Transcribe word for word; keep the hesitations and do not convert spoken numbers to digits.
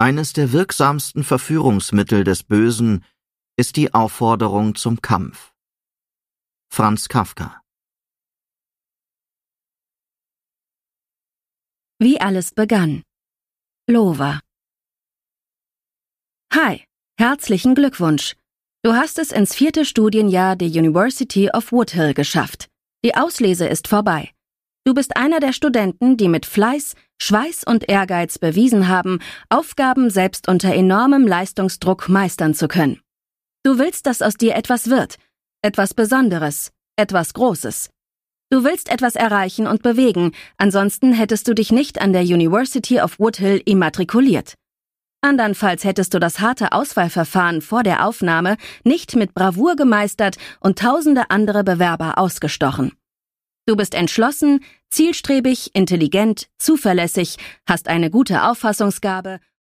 Eines der wirksamsten Verführungsmittel des Bösen ist die Aufforderung zum Kampf. Franz Kafka. Wie alles begann. Lova. Hi, herzlichen Glückwunsch. Du hast es ins vierte Studienjahr der University of Woodhill geschafft. Die Auslese ist vorbei. Du bist einer der Studenten, die mit Fleiß, Schweiß und Ehrgeiz bewiesen haben, Aufgaben selbst unter enormem Leistungsdruck meistern zu können. Du willst, dass aus dir etwas wird, etwas Besonderes, etwas Großes. Du willst etwas erreichen und bewegen, ansonsten hättest du dich nicht an der University of Woodhill immatrikuliert. Andernfalls hättest du das harte Auswahlverfahren vor der Aufnahme nicht mit Bravour gemeistert und tausende andere Bewerber ausgestochen. Du bist entschlossen, zielstrebig, intelligent, zuverlässig, hast eine gute Auffassungsgabe